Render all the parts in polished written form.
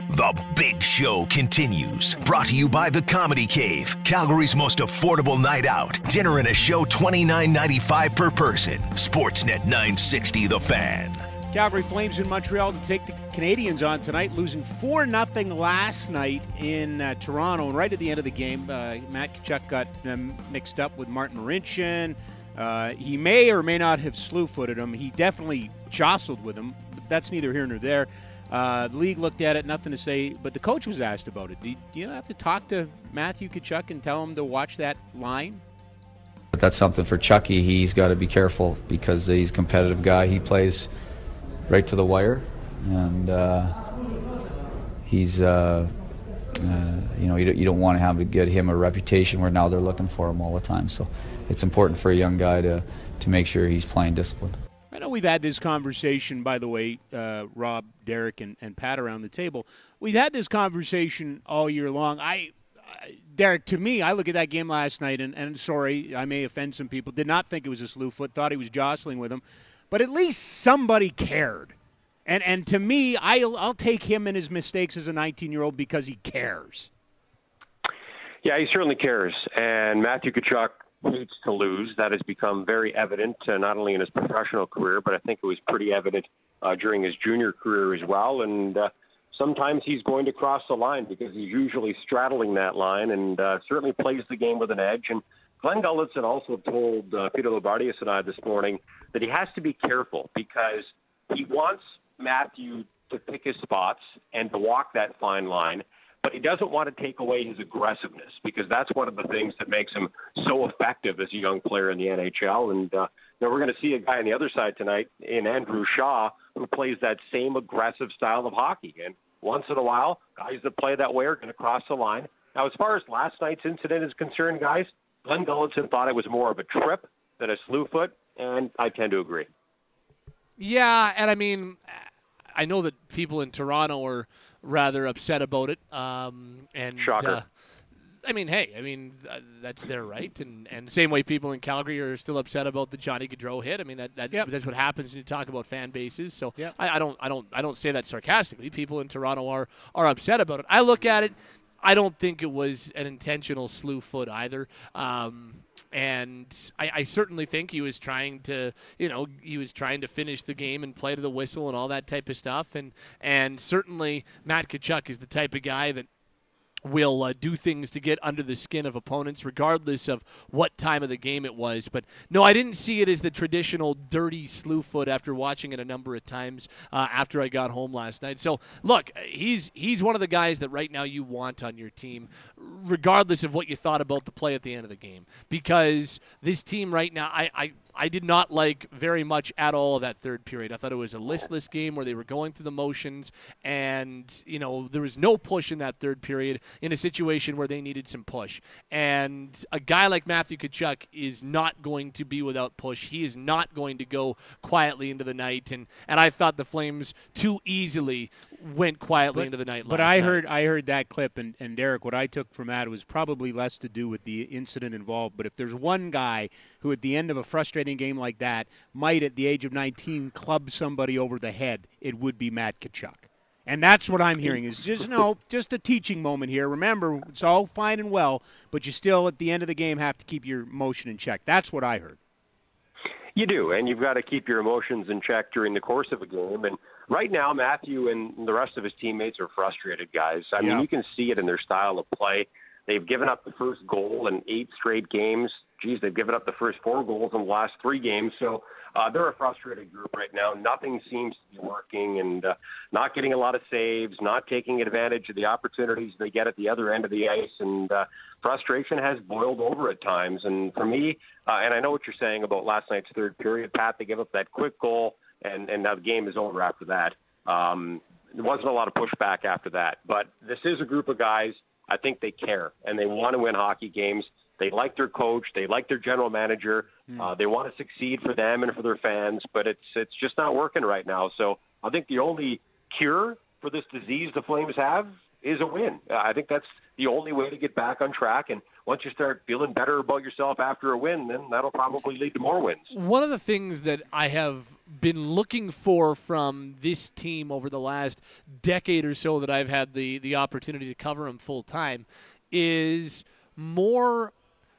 The Big Show continues. Brought to you by The Comedy Cave, Calgary's most affordable night out. Dinner and a show $29.95 per person. Sportsnet 960 The Fan. Calgary Flames in Montreal to take the Canadiens on tonight, losing 4-0 last night in Toronto. And right at the end of the game, Matt Tkachuk got mixed up with Martin Marincin. He may or may not have slew-footed him. He definitely jostled with him, but that's neither here nor there. The league looked at it, nothing to say, but the coach was asked about it. Do you have to talk to Matthew Tkachuk and tell him to watch that line? But that's something for Chucky. He's got to be careful because he's a competitive guy. He plays right to the wire, and he's, you don't want to get him a reputation where now they're looking for him all the time. So it's important for a young guy to make sure he's playing disciplined. I know we've had this conversation, by the way, Rob, Derek, and Pat around the table. We've had this conversation all year long. Derek, to me, I look at that game last night, and sorry, I may offend some people, did not think it was a slew foot, thought he was jostling with him. But at least somebody cared. And to me, I'll take him and his mistakes as a 19-year-old because he cares. Yeah, he certainly cares. And Matthew Tkachuk hates to lose. That has become very evident, not only in his professional career, but I think it was pretty evident during his junior career as well. And sometimes he's going to cross the line because he's usually straddling that line and certainly plays the game with an edge. And Glenn Gulletson also told Peter Loubardias and I this morning that he has to be careful because he wants Matthew to pick his spots and to walk that fine line, but he doesn't want to take away his aggressiveness because that's one of the things that makes him so effective as a young player in the NHL. And now we're going to see a guy on the other side tonight in Andrew Shaw who plays that same aggressive style of hockey. And once in a while, guys that play that way are going to cross the line. Now, as far as last night's incident is concerned, guys, Glenn Gulletson thought it was more of a trip than a slew foot, and I tend to agree. Yeah, and I mean, I know that people in Toronto are rather upset about it. Shocker. That's their right, and the same way people in Calgary are still upset about the Johnny Gaudreau hit. I mean, that's what happens when you talk about fan bases. So yep. I don't say that sarcastically. People in Toronto are upset about it. I look at it. I don't think it was an intentional slew foot either. And I certainly think he was trying to finish the game and play to the whistle and all that type of stuff. And certainly Matt Tkachuk is the type of guy that will do things to get under the skin of opponents regardless of what time of the game it was. But no, I didn't see it as the traditional dirty slew foot after watching it a number of times after I got home last night. So look, he's one of the guys that right now you want on your team regardless of what you thought about the play at the end of the game, because this team right now, I did not like very much at all that third period. I thought it was a listless game where they were going through the motions, and there was no push in that third period in a situation where they needed some push. And a guy like Matthew Tkachuk is not going to be without push. He is not going to go quietly into the night, and I thought the Flames too easily went quietly into the night last night. But I heard that clip, and Derek, what I took from that was probably less to do with the incident involved. But if there's one guy who at the end of a frustrating game like that might, at the age of 19, club somebody over the head, it would be Matt Tkachuk. And that's what I'm hearing is just a teaching moment here. Remember, it's all fine and well, but you still, at the end of the game, have to keep your emotion in check. That's what I heard. You do, and you've got to keep your emotions in check during the course of a game. And right now, Matthew and the rest of his teammates are frustrated, guys. I mean, you can see it in their style of play. They've given up the first goal in 8 straight games. They've given up the first 4 goals in the last 3 games. So they're a frustrated group right now. Nothing seems to be working, and not getting a lot of saves, not taking advantage of the opportunities they get at the other end of the ice. And frustration has boiled over at times. And for me, and I know what you're saying about last night's third period, Pat, they give up that quick goal, and now the game is over after that. There wasn't a lot of pushback after that. But this is a group of guys, I think they care, and they want to win hockey games. They like their coach. They like their general manager. They want to succeed for them and for their fans, but it's just not working right now. So I think the only cure for this disease the Flames have is a win. I think that's the only way to get back on track. And once you start feeling better about yourself after a win, then that'll probably lead to more wins. One of the things that I have been looking for from this team over the last decade or so that I've had the opportunity to cover them full time is more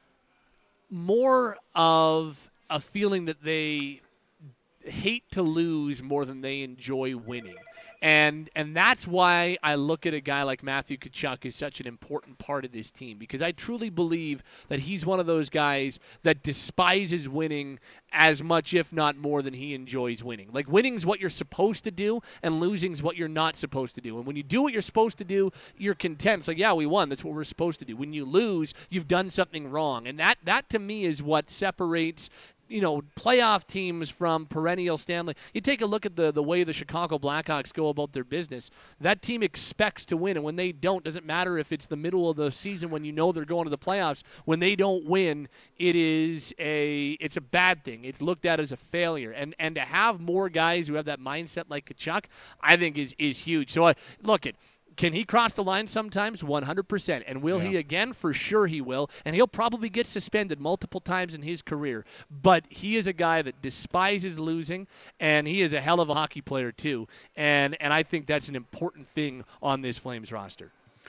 of a feeling that they hate to lose more than they enjoy winning. And that's why I look at a guy like Matthew Tkachuk as such an important part of this team, because I truly believe that he's one of those guys that despises winning as much, if not more, than he enjoys winning. Like, winning's what you're supposed to do, and losing's what you're not supposed to do. And when you do what you're supposed to do, you're content. It's like, yeah, we won. That's what we're supposed to do. When you lose, you've done something wrong. And that to me is what separates playoff teams from perennial Stanley. You take a look at the way the Chicago Blackhawks go about their business. That team expects to win, and when they don't, doesn't matter if it's the middle of the season when they're going to the playoffs. When they don't win, it's a bad thing. It's looked at as a failure. And to have more guys who have that mindset like Tkachuk, I think is huge. So can he cross the line sometimes? 100%. And will he again? For sure he will. And he'll probably get suspended multiple times in his career. But he is a guy that despises losing, and he is a hell of a hockey player too. And I think that's an important thing on this Flames roster.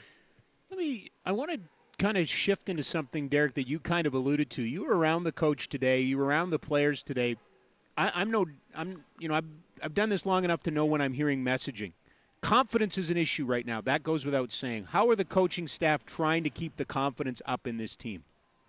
I want to kind of shift into something, Derek, that you kind of alluded to. You were around the coach today. You were around the players today. I've done this long enough to know when I'm hearing messaging. Confidence is an issue right now. That goes without saying. How are the coaching staff trying to keep the confidence up in this team?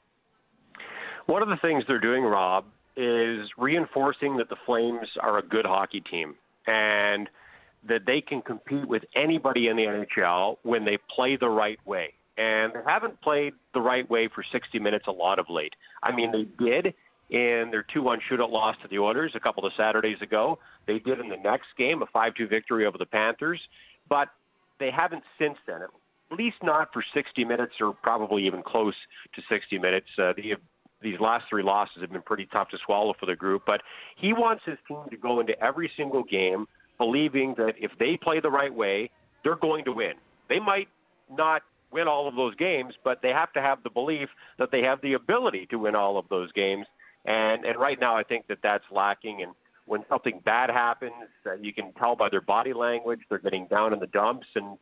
One of the things they're doing, Rob, is reinforcing that the Flames are a good hockey team and that they can compete with anybody in the NHL when they play the right way. And they haven't played the right way for 60 minutes a lot of late. I mean, they did in their 2-1 shootout loss to the Oilers a couple of Saturdays ago. They did in the next game, a 5-2 victory over the Panthers. But they haven't since then, at least not for 60 minutes or probably even close to 60 minutes. These last 3 losses have been pretty tough to swallow for the group. But he wants his team to go into every single game believing that if they play the right way, they're going to win. They might not win all of those games, but they have to have the belief that they have the ability to win all of those games. And right now I think that that's lacking. And when something bad happens, you can tell by their body language, they're getting down in the dumps, and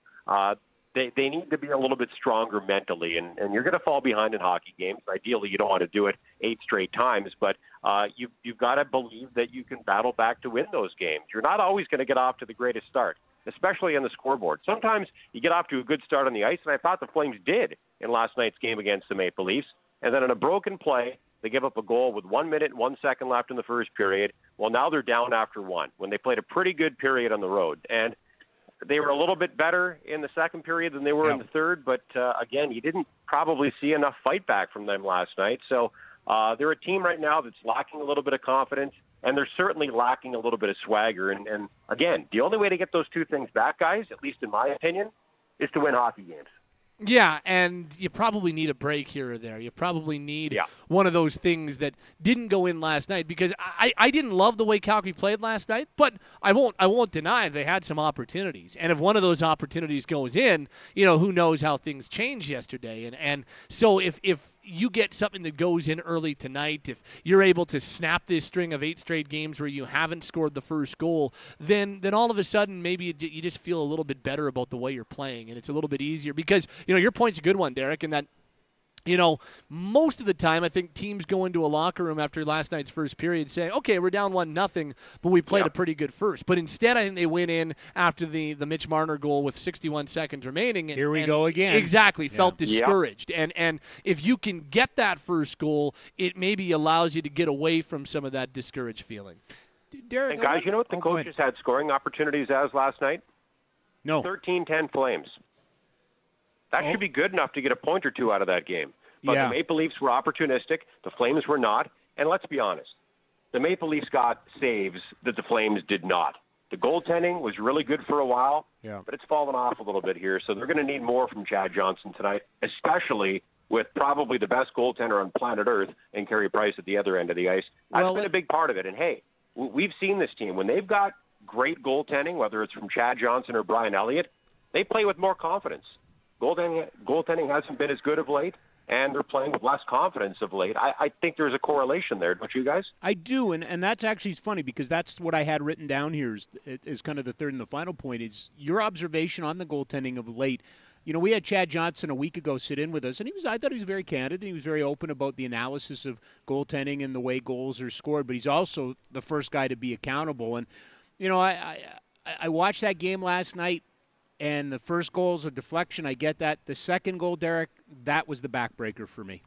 they need to be a little bit stronger mentally. And you're going to fall behind in hockey games. Ideally, you don't want to do it 8 straight times, but you've got to believe that you can battle back to win those games. You're not always going to get off to the greatest start, especially on the scoreboard. Sometimes you get off to a good start on the ice, and I thought the Flames did in last night's game against the Maple Leafs. And then in a broken play, they give up a goal with 1 minute and 1 second left in the first period. Well, now they're down after 1 when they played a pretty good period on the road. And they were a little bit better in the second period than they were in the third. But, again, you didn't probably see enough fight back from them last night. So they're a team right now that's lacking a little bit of confidence, and they're certainly lacking a little bit of swagger. And again, the only way to get those two things back, guys, at least in my opinion, is to win hockey games. Yeah, and you probably need a break here or there. You probably need one of those things that didn't go in last night, because I didn't love the way Calgary played last night, but I won't deny they had some opportunities. And if one of those opportunities goes in, who knows how things changed yesterday. And so if you get something that goes in early tonight, if you're able to snap this string of 8 straight games where you haven't scored the first goal, then all of a sudden maybe you just feel a little bit better about the way you're playing, and it's a little bit easier. Because, your point's a good one, Derek, in that, most of the time I think teams go into a locker room after last night's first period saying, okay, we're down 1-0, but we played a pretty good first. But instead I think they went in after the Mitch Marner goal with 61 seconds remaining. Here we go again. Exactly. Felt discouraged. And if you can get that first goal, it maybe allows you to get away from some of that discouraged feeling. Derek, and guys, you know what the coaches had scoring opportunities as last night? No. 13-10 Flames. That should be good enough to get a point or two out of that game. But the Maple Leafs were opportunistic. The Flames were not. And let's be honest, the Maple Leafs got saves that the Flames did not. The goaltending was really good for a while, but it's fallen off a little bit here. So they're going to need more from Chad Johnson tonight, especially with probably the best goaltender on planet Earth and Carey Price at the other end of the ice. That's been a big part of it. And, hey, we've seen this team. When they've got great goaltending, whether it's from Chad Johnson or Brian Elliott, they play with more confidence. Goaltending hasn't been as good of late, and they're playing with less confidence of late. I think there's a correlation there, don't you guys? I do, and that's actually funny because that's what I had written down here is kind of the third and the final point is your observation on the goaltending of late. You know, we had Chad Johnson a week ago sit in with us, and I thought he was very candid, and he was very open about the analysis of goaltending and the way goals are scored, but he's also the first guy to be accountable. And, you know, I watched that game last night, and the first goal is a deflection. I get that. The second goal, Derek, that was the backbreaker for me.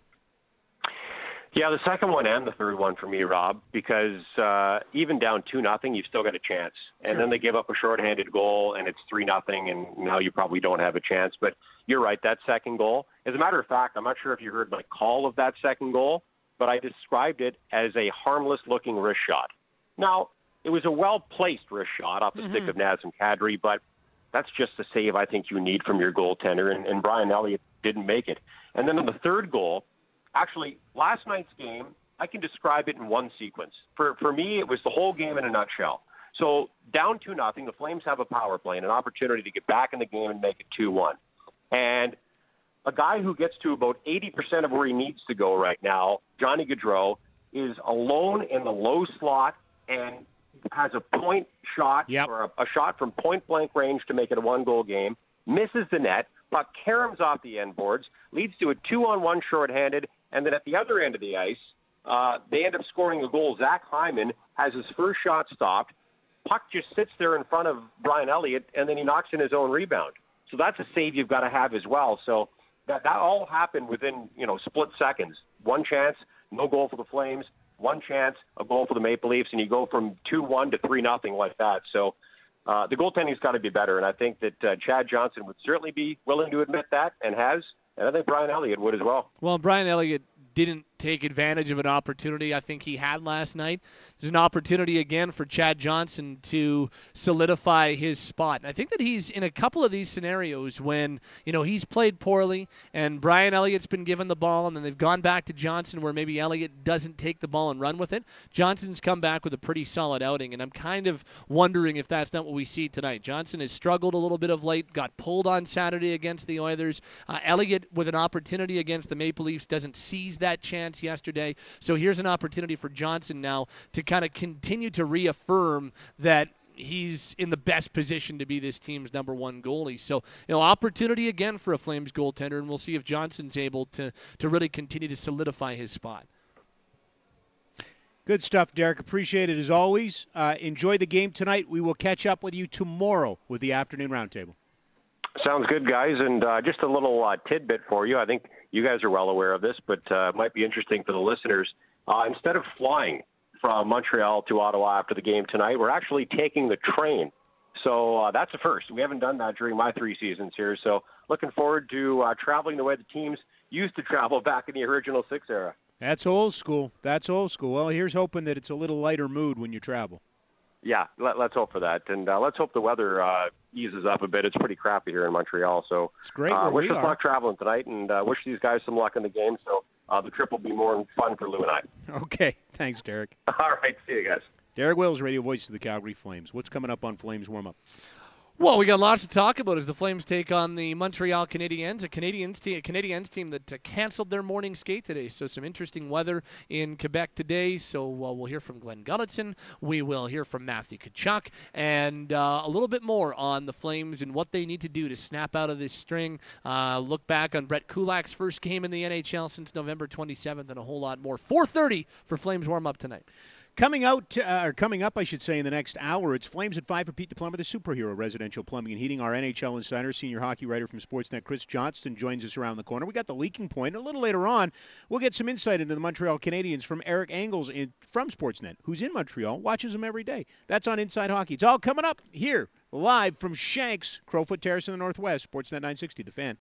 Yeah, the second one and the third one for me, Rob, because even down 2-0, you've still got a chance. And then they give up a shorthanded goal, and it's 3-0, and now you probably don't have a chance. But you're right, that second goal. As a matter of fact, I'm not sure if you heard my call of that second goal, but I described it as a harmless-looking wrist shot. Now, it was a well-placed wrist shot off the stick of Nazem Kadri, but that's just the save I think you need from your goaltender, and Brian Elliott didn't make it. And then on the third goal, actually, last night's game, I can describe it in one sequence. For me, it was the whole game in a nutshell. So down 2-0, the Flames have a power play and an opportunity to get back in the game and make it 2-1. And a guy who gets to about 80% of where he needs to go right now, Johnny Gaudreau, is alone in the low slot and has a point shot or a shot from point-blank range to make it a one-goal game, misses the net, puck caroms off the end boards, leads to a 2-on-1 shorthanded, and then at the other end of the ice, they end up scoring a goal. Zach Hyman has his first shot stopped. Puck just sits there in front of Brian Elliott, and then he knocks in his own rebound. So that's a save you've got to have as well. So that all happened within, split seconds. One chance, no goal for the Flames. One chance, a goal for the Maple Leafs, and you go from 2-1 to 3-0 like that. So the goaltending's got to be better, and I think that Chad Johnson would certainly be willing to admit that and has, and I think Brian Elliott would as well. Well, Brian Elliott didn't take advantage of an opportunity I think he had last night. There's an opportunity again for Chad Johnson to solidify his spot. And I think that he's in a couple of these scenarios when, he's played poorly and Brian Elliott's been given the ball and then they've gone back to Johnson where maybe Elliott doesn't take the ball and run with it. Johnson's come back with a pretty solid outing, and I'm kind of wondering if that's not what we see tonight. Johnson has struggled a little bit of late, got pulled on Saturday against the Oilers. Elliott with an opportunity against the Maple Leafs doesn't seize that chance yesterday. So here's an opportunity for Johnson now to kind of continue to reaffirm that he's in the best position to be this team's number one goalie. So, opportunity again for a Flames goaltender, and we'll see if Johnson's able to really continue to solidify his spot. Good stuff, Derek. Appreciate it as always. Enjoy the game tonight. We will catch up with you tomorrow with the afternoon roundtable. Sounds good, guys. And just a little tidbit for you. I think you guys are well aware of this, but it might be interesting for the listeners. Instead of flying from Montreal to Ottawa after the game tonight, we're actually taking the train. So that's a first. We haven't done that during my 3 seasons here. So looking forward to traveling the way the teams used to travel back in the original Six era. That's old school. Well, here's hoping that it's a little lighter mood when you travel. Yeah, let's hope for that. And let's hope the weather eases up a bit. It's pretty crappy here in Montreal. So it's great. Wish us luck traveling tonight, and wish these guys some luck in the game. So the trip will be more fun for Lou and I. Okay. Thanks, Derek. All right. See you guys. Derek Wills, radio voice of the Calgary Flames. What's coming up on Flames warm-up? Well, we got lots to talk about as the Flames take on the Montreal Canadiens, a Canadiens team that canceled their morning skate today. So some interesting weather in Quebec today. So we'll hear from Glenn Gulutzan. We will hear from Matthew Tkachuk, and a little bit more on the Flames and what they need to do to snap out of this string. Look back on Brett Kulak's first game in the NHL since November 27th, and a whole lot more. 4:30 for Flames warm-up tonight. Coming up, I should say, in the next hour, it's Flames at 5 for Pete the Plumber, the superhero residential plumbing and heating. Our NHL insider, senior hockey writer from Sportsnet, Chris Johnston, joins us around the corner. We got the leaking point. A little later on, we'll get some insight into the Montreal Canadiens from Eric Engels from Sportsnet, who's in Montreal, watches them every day. That's on Inside Hockey. It's all coming up here, live from Shanks, Crowfoot Terrace in the Northwest. Sportsnet 960, The Fan.